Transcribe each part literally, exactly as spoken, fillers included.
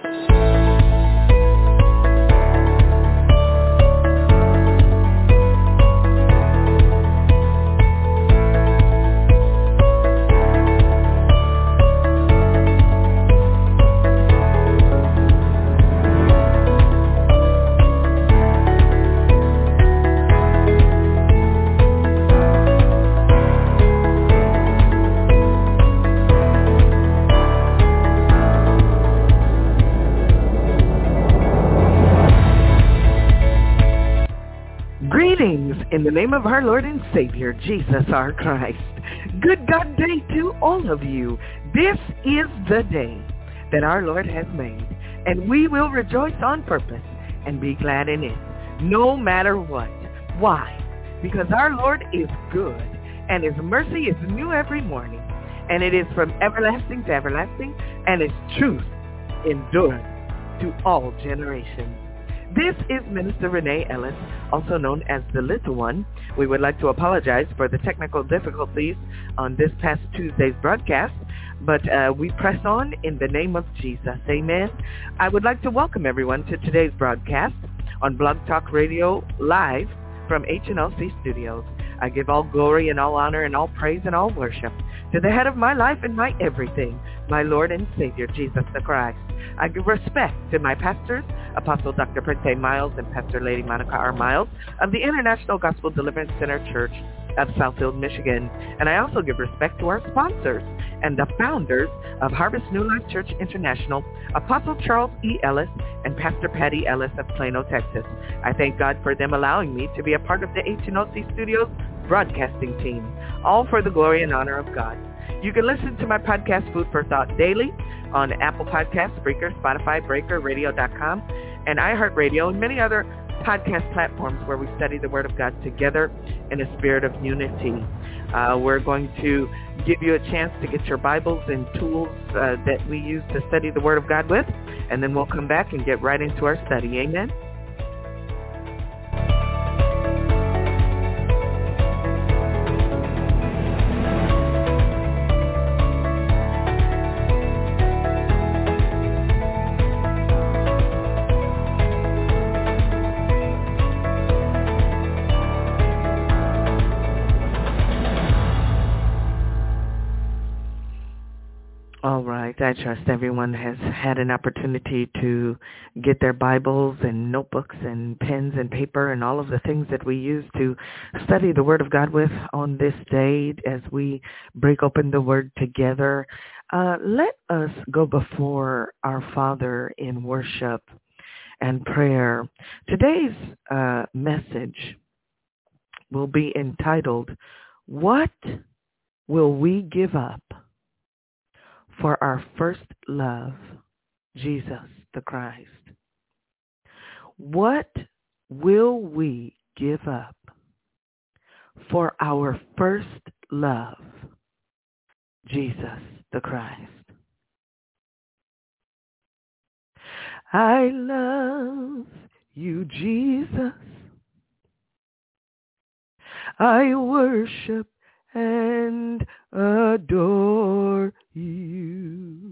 In the name of our Lord and Savior, Jesus our Christ. Good God day to all of you. This is the day that our Lord has made, and we will rejoice on purpose and be glad in it, no matter what. Why? Because our Lord is good, and his mercy is new every morning, and it is from everlasting to everlasting, and his truth endureth to all generations. This is Minister Renee Ellis, also known as the Little One. We would like to apologize for the technical difficulties on this past Tuesday's broadcast, but uh, we press on in the name of Jesus. Amen. I would like to welcome everyone to today's broadcast on Blog Talk Radio Live from H and L C Studios. I give all glory and all honor and all praise and all worship to the head of my life and my everything, my Lord and Savior, Jesus the Christ. I give respect to my pastors, Apostle Doctor Prince A. Miles and Pastor Lady Monica R. Miles of the International Gospel Deliverance Center Church of Southfield, Michigan. And I also give respect to our sponsors and the founders of Harvest New Life Church International, Apostle Charles E. Ellis and Pastor Patty Ellis of Plano, Texas. I thank God for them allowing me to be a part of the H and L C Studios broadcasting team, all for the glory and honor of God. You can listen to my podcast, Food for Thought, daily on Apple Podcasts, Spreaker, Spotify, Breaker, radio dot com, and iHeartRadio, and many other podcast platforms where we study the Word of God together in a spirit of unity. Uh, we're going to give you a chance to get your Bibles and tools uh, that we use to study the Word of God with, and then we'll come back and get right into our study. Amen. All right. I trust everyone has had an opportunity to get their Bibles and notebooks and pens and paper and all of the things that we use to study the Word of God with on this day as we break open the Word together. Uh, let us go before our Father in worship and prayer. Today's uh, message will be entitled, "What Will We Give Up for Our First Love, Jesus the Christ?" What will we give up for our first love, Jesus the Christ? I love you, Jesus. I worship and adore you.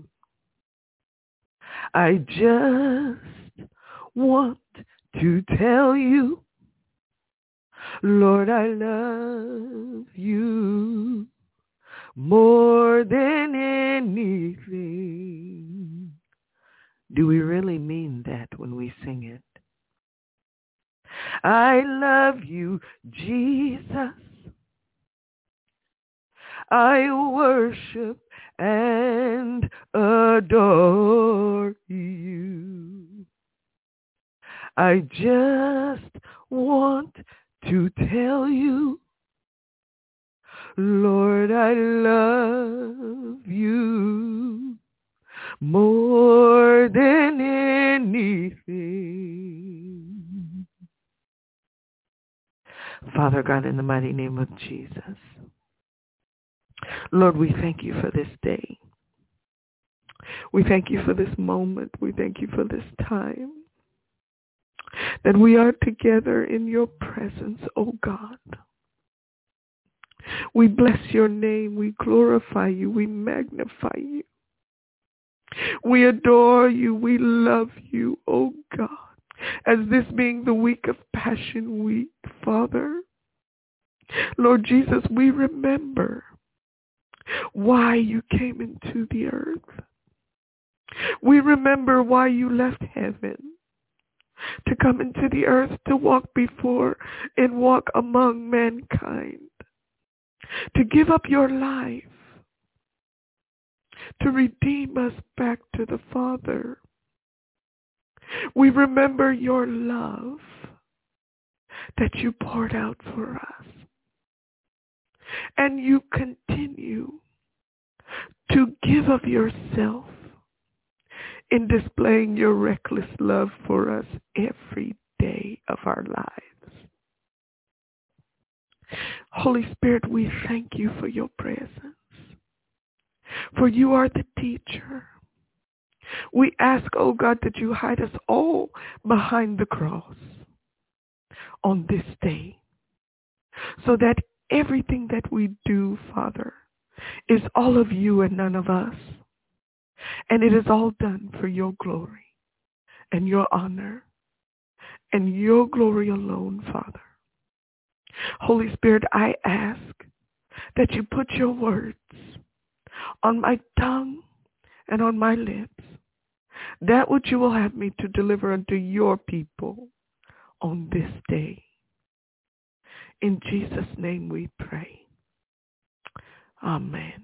I just want to tell you, Lord, I love you more than anything. Do we really mean that when we sing it? I love you, Jesus. I worship and adore you. I just want to tell you, Lord, I love you more than anything. Father God, in the mighty name of Jesus, Lord, we thank you for this day. We thank you for this moment. We thank you for this time that we are together in your presence, oh God. We bless your name. We glorify you. We magnify you. We adore you. We love you, oh God. As this being the week of Passion Week, Father, Lord Jesus, we remember why you came into the earth. We remember why you left heaven to come into the earth to walk before and walk among mankind, to give up your life, to redeem us back to the Father. We remember your love that you poured out for us. And you continue to give of yourself in displaying your reckless love for us every day of our lives. Holy Spirit, we thank you for your presence, for you are the teacher. We ask, oh God, that you hide us all behind the cross on this day, so that everything that we do, Father, is all of you and none of us. And it is all done for your glory and your honor and your glory alone, Father. Holy Spirit, I ask that you put your words on my tongue and on my lips, that which you will have me to deliver unto your people on this day. In Jesus' name we pray. Amen.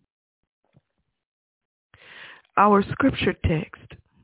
Our scripture text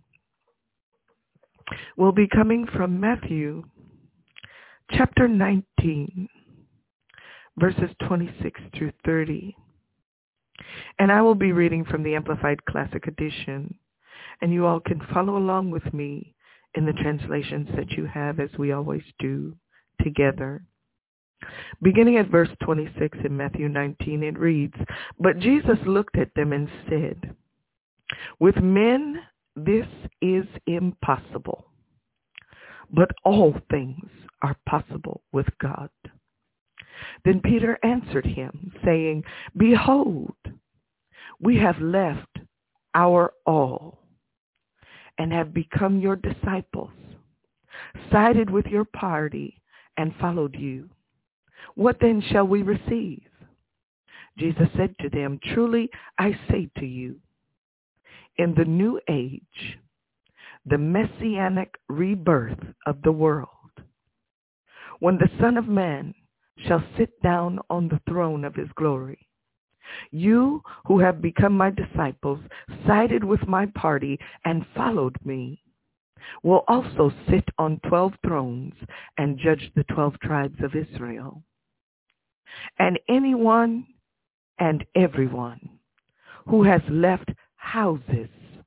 will be coming from Matthew chapter nineteen, verses twenty-six through thirty. And I will be reading from the Amplified Classic Edition. And you all can follow along with me in the translations that you have, as we always do together. Beginning at verse twenty-six in Matthew nineteen, it reads, "But Jesus looked at them and said, 'With men this is impossible, but all things are possible with God.' Then Peter answered him, saying, 'Behold, we have left our all and have become your disciples, sided with your party, and followed you. What then shall we receive?' Jesus said to them, 'Truly I say to you, in the new age, the messianic rebirth of the world, when the Son of Man shall sit down on the throne of his glory, you who have become my disciples, sided with my party, and followed me, will also sit on twelve thrones and judge the twelve tribes of Israel. And anyone and everyone who has left houses,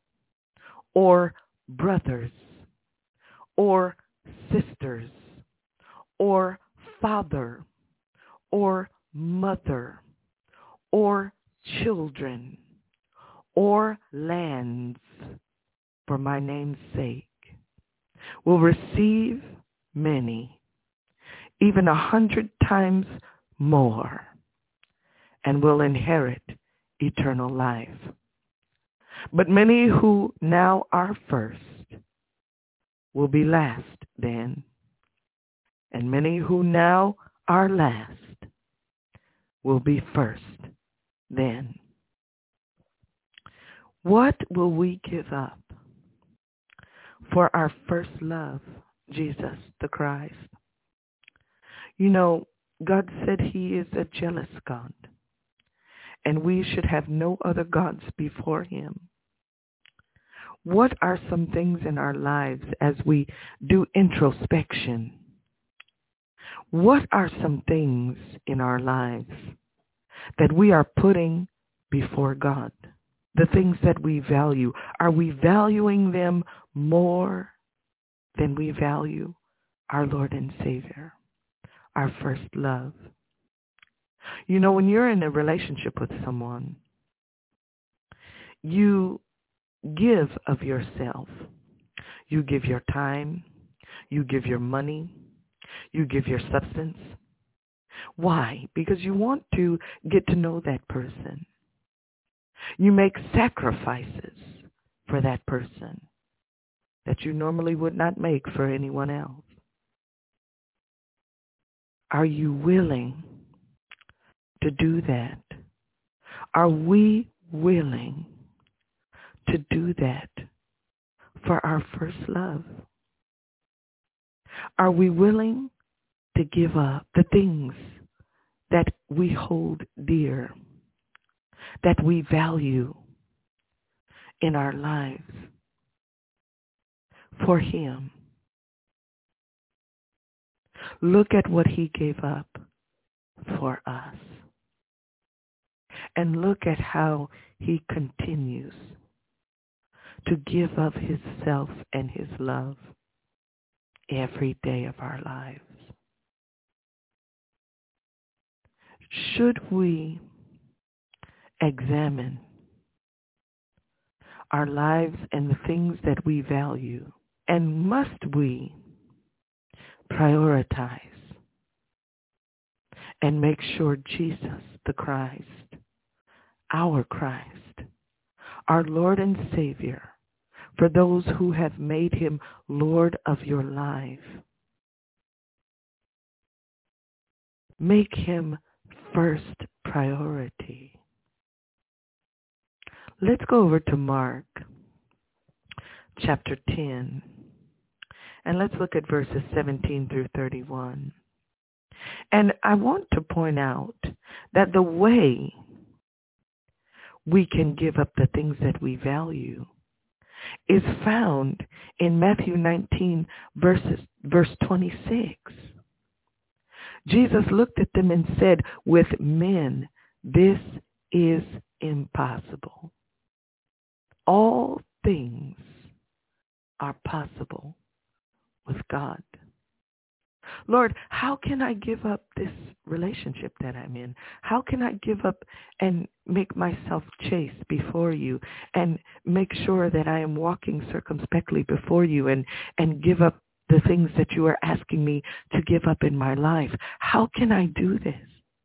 or brothers, or sisters, or father, or mother, or children, or lands, for my name's sake, will receive many, even a hundred times more, and will inherit eternal life. But many who now are first will be last then, and many who now are last will be first then. What will we give up for our first love, Jesus the Christ? You know, God said he is a jealous God, and we should have no other gods before him. What are some things in our lives as we do introspection? What are some things in our lives that we are putting before God? The things that we value, are we valuing them more than we value our Lord and Savior, our first love? You know, when you're in a relationship with someone, you give of yourself. You give your time. You give your money. You give your substance. Why? Because you want to get to know that person. You make sacrifices for that person that you normally would not make for anyone else? Are you willing to do that? Are we willing to do that for our first love? Are we willing to give up the things that we hold dear, that we value in our lives for him? Look at what he gave up for us. And look at how he continues to give up his self and his love every day of our lives. Should we examine our lives and the things that we value, and must we prioritize and make sure Jesus the Christ, our Christ, our Lord and Savior, for those who have made him Lord of your life, make him first priority. Let's go over to Mark chapter ten, and let's look at verses seventeen through thirty-one. And I want to point out that the way we can give up the things that we value is found in Matthew nineteen, verses, verse twenty-six. Jesus looked at them and said, with men, this is impossible. All things are possible with God. Lord, how can I give up this relationship that I'm in? How can I give up and make myself chaste before you and make sure that I am walking circumspectly before you and, and give up the things that you are asking me to give up in my life? How can I do this?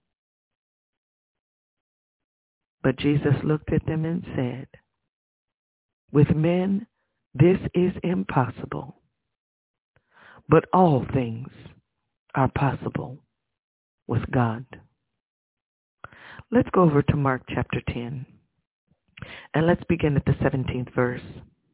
But Jesus looked at them and said, with men, this is impossible, but all things are possible with God. Let's go over to Mark chapter ten, and let's begin at the seventeenth verse.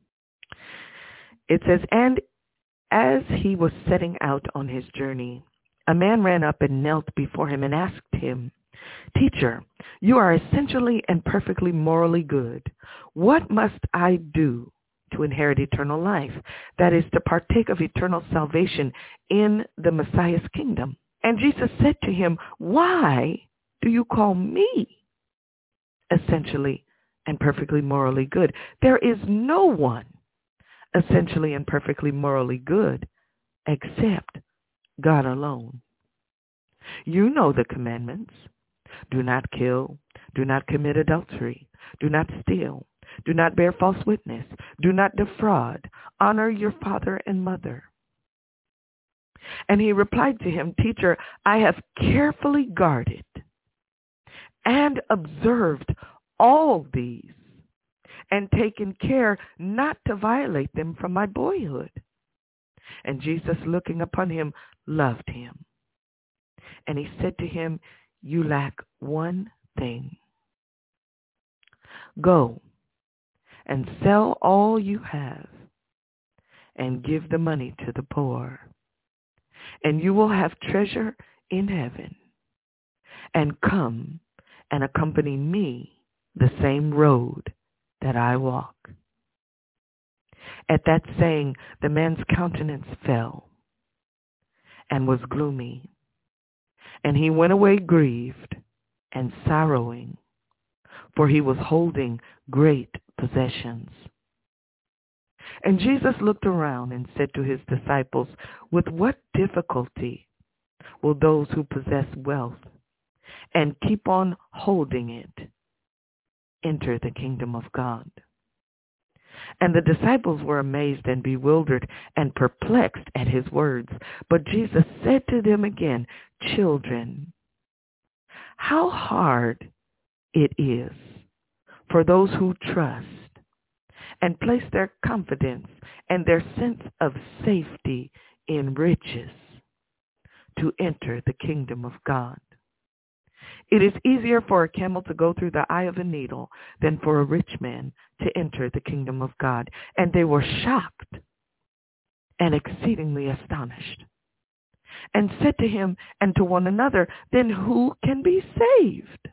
It says, and as he was setting out on his journey, a man ran up and knelt before him and asked him, Teacher, you are essentially and perfectly morally good. What must I do to inherit eternal life? That is, to partake of eternal salvation in the Messiah's kingdom. And Jesus said to him, why do you call me essentially and perfectly morally good? There is no one essentially and perfectly morally good except God alone. You know the commandments. Do not kill. Do not commit adultery. Do not steal. Do not bear false witness. Do not defraud. Honor your father and mother. And he replied to him, Teacher, I have carefully guarded and observed all these and taken care not to violate them from my boyhood. And Jesus, looking upon him, loved him. And he said to him, you lack one thing. Go and sell all you have and give the money to the poor, and you will have treasure in heaven. And come and accompany me the same road that I walk. At that saying, the man's countenance fell and was gloomy, and he went away grieved and sorrowing, for he was holding great possessions. And Jesus looked around and said to his disciples, with what difficulty will those who possess wealth and keep on holding it enter the kingdom of God? And the disciples were amazed and bewildered and perplexed at his words. But Jesus said to them again, children, how hard it is for those who trust and place their confidence and their sense of safety in riches to enter the kingdom of God. It is easier for a camel to go through the eye of a needle than for a rich man to enter the kingdom of God. And they were shocked and exceedingly astonished, and said to him and to one another, then who can be saved?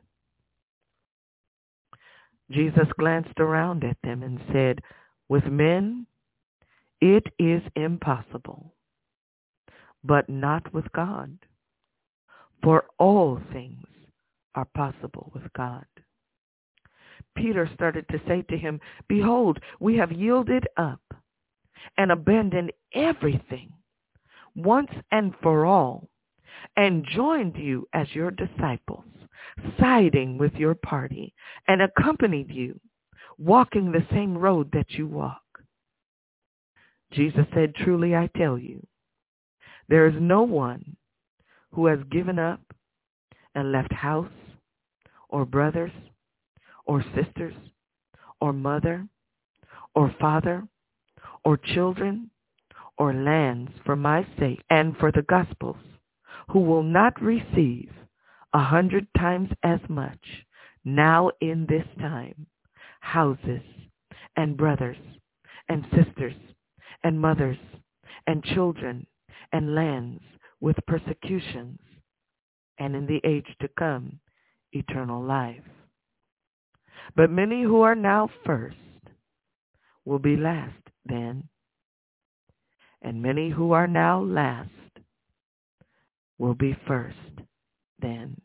Jesus glanced around at them and said, with men it is impossible, but not with God. For all things are possible with God. Peter started to say to him, behold, we have yielded up and abandoned everything once and for all, and joined you as your disciples, siding with your party, and accompanied you, walking the same road that you walk. Jesus said, truly I tell you, there is no one who has given up and left house or brothers or sisters or mother or father or children or lands for my sake and for the gospel's, who will not receive a hundred times as much now in this time, houses and brothers and sisters and mothers and children and lands with persecutions, and in the age to come, eternal life. But many who are now first will be last then, and many who are now last will be first then.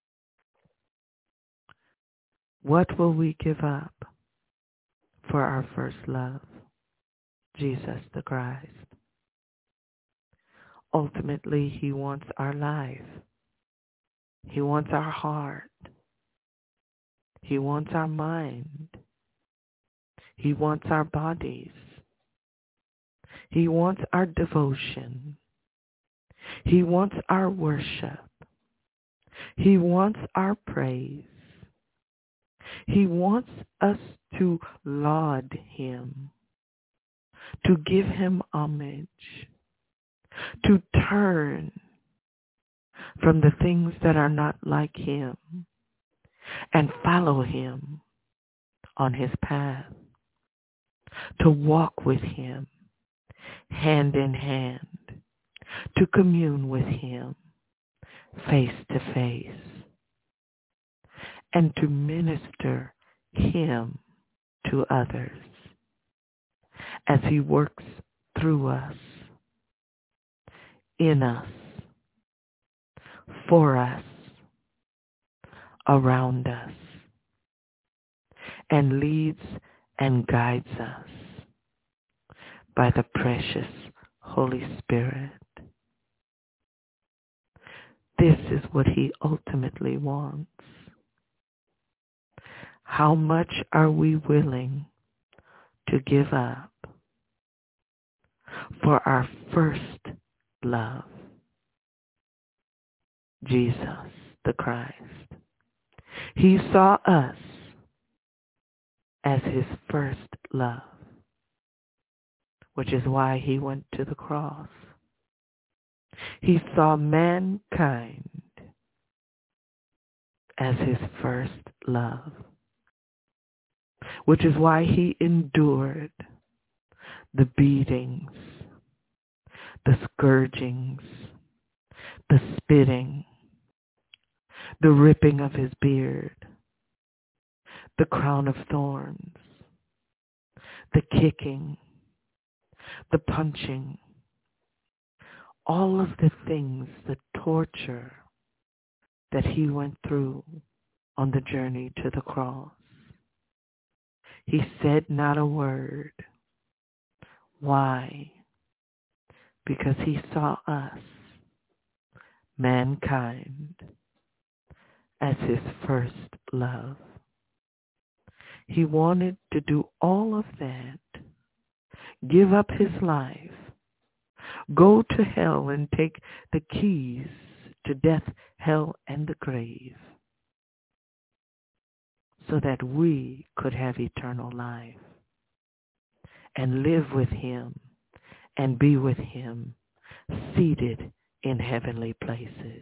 What will we give up for our first love? Jesus the Christ. Ultimately, he wants our life. He wants our heart. He wants our mind. He wants our bodies. He wants our devotion. He wants our worship. He wants our praise. He wants us to laud him, to give him homage, to turn from the things that are not like him and follow him on his path, to walk with him hand in hand, to commune with him face to face, and to minister him to others as he works through us, in us, for us, around us, and leads and guides us by the precious Holy Spirit. This is what he ultimately wants. How much are we willing to give up for our first love, Jesus the Christ? He saw us as his first love, which is why he went to the cross. He saw mankind as his first love, which is why he endured the beatings, the scourgings, the spitting, the ripping of his beard, the crown of thorns, the kicking, the punching, all of the things, the torture that he went through on the journey to the cross. He said not a word. Why? Because he saw us, mankind, as his first love. He wanted to do all of that, give up his life, go to hell and take the keys to death, hell, and the grave, so that we could have eternal life. and live with him and be with him, seated in heavenly places.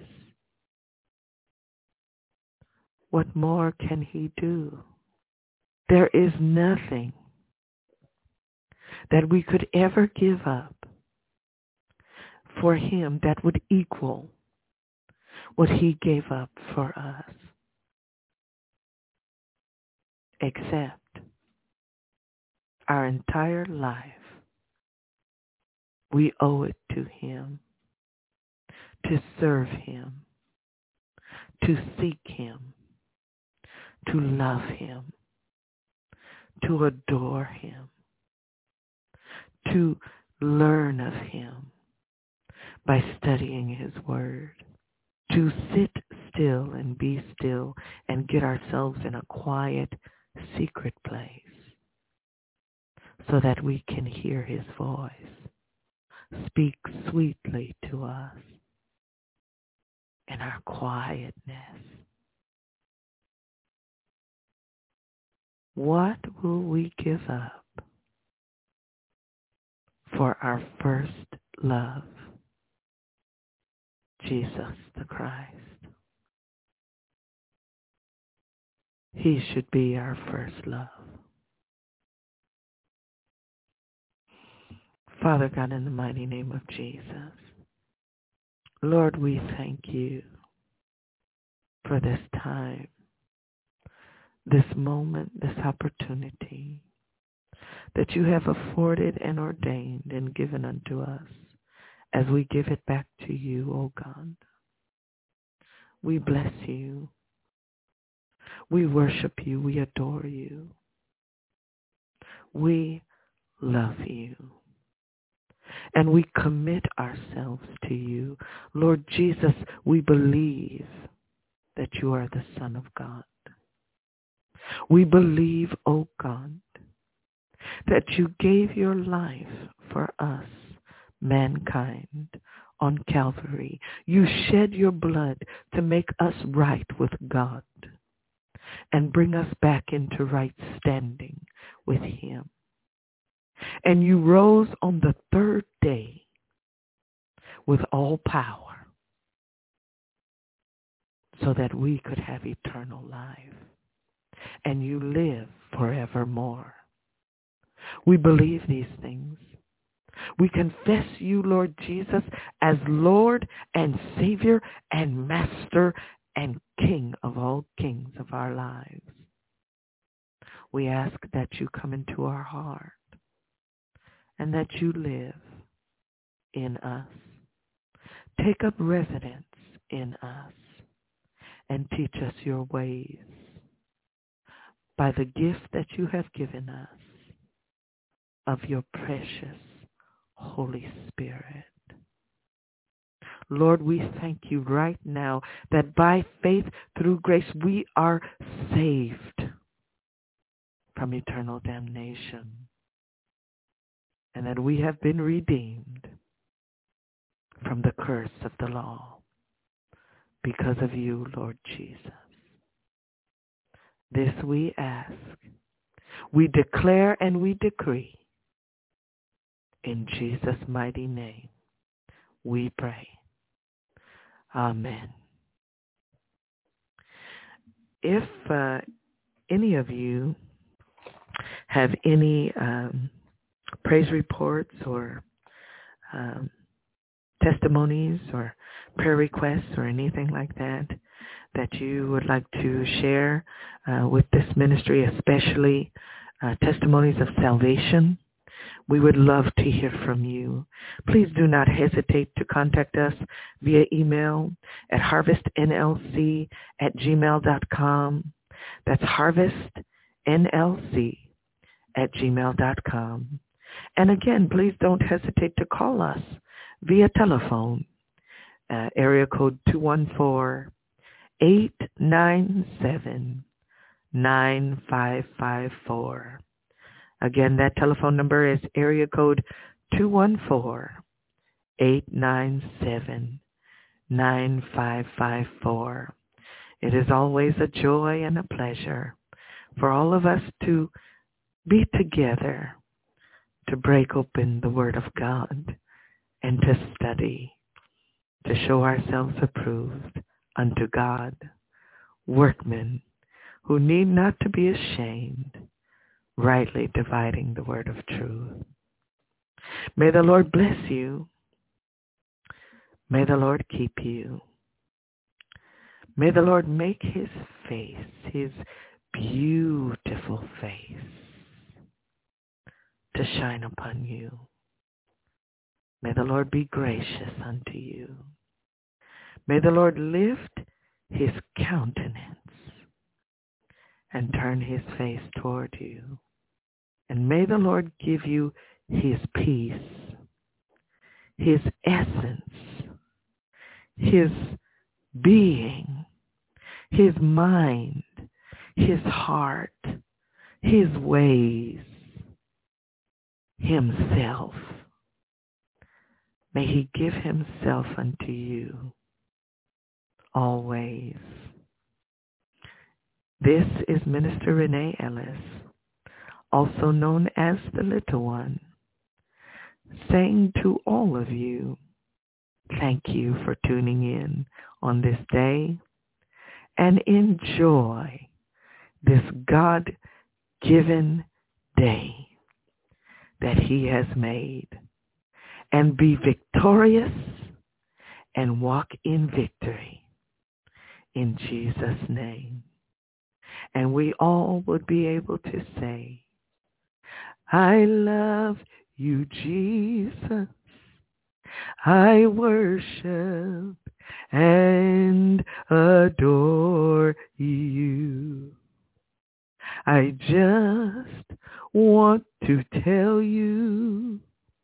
What more can he do? There is nothing that we could ever give up for him that would equal what he gave up for us, except our entire life. We owe it to him, to serve him, to seek him, to love him, to adore him, to learn of him by studying his word, to sit still and be still and get ourselves in a quiet, secret place so that we can hear his voice speak sweetly to us in our quietness. What will we give up for our first love, Jesus the Christ? He should be our first love. Father God, in the mighty name of Jesus, Lord, we thank you for this time, this moment, this opportunity that you have afforded and ordained and given unto us as we give it back to you, O God. We bless you. We worship you. We adore you. We love you. And we commit ourselves to you. Lord Jesus, we believe that you are the Son of God. We believe, O God, that you gave your life for us, mankind, on Calvary. You shed your blood to make us right with God and bring us back into right standing with him. And you rose on the third day with all power so that we could have eternal life. And you live forevermore. We believe these things. We confess you, Lord Jesus, as Lord and Savior and Master and King of all kings of our lives. We ask that you come into our heart and that you live in us. Take up residence in us and teach us your ways by the gift that you have given us of your precious Holy Spirit. Lord, we thank you right now that by faith through grace we are saved from eternal damnation and that we have been redeemed from the curse of the law because of you, Lord Jesus. This we ask, we declare and we decree. In Jesus' mighty name, we pray. Amen. If uh, any of you have any um, praise reports or um, testimonies or prayer requests or anything like that, that you would like to share uh, with this ministry, especially uh, testimonies of salvation, we would love to hear from you. Please do not hesitate to contact us via email at harvestnlc at gmail dot com. That's harvestnlc at gmail dot com. And again, please don't hesitate to call us via telephone, uh, area code two one four, eight nine seven, nine five five four. Again, that telephone number is area code two one four, eight nine seven, nine five five four. It is always a joy and a pleasure for all of us to be together to break open the Word of God and to study, to show ourselves approved unto God, workmen who need not to be ashamed, rightly dividing the word of truth. May the Lord bless you. May the Lord keep you. May the Lord make his face, his beautiful face, to shine upon you. May the Lord be gracious unto you. May the Lord lift his countenance and turn his face toward you. And may the Lord give you his peace, his essence, his being, his mind, his heart, his ways, himself. May he give himself unto you always. This is Minister Renee Ellis, also known as the Little One, saying to all of you, thank you for tuning in on this day, and enjoy this God-given day that he has made, and be victorious and walk in victory in Jesus' name. And we all would be able to say, I love you, Jesus. I worship and adore you. I just want to tell you,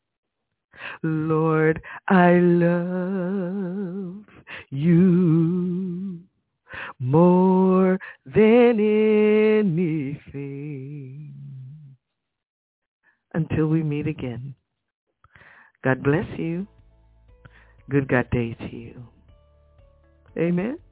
Lord, I love you more than anything. Until we meet again, God bless you. Good God day to you. Amen.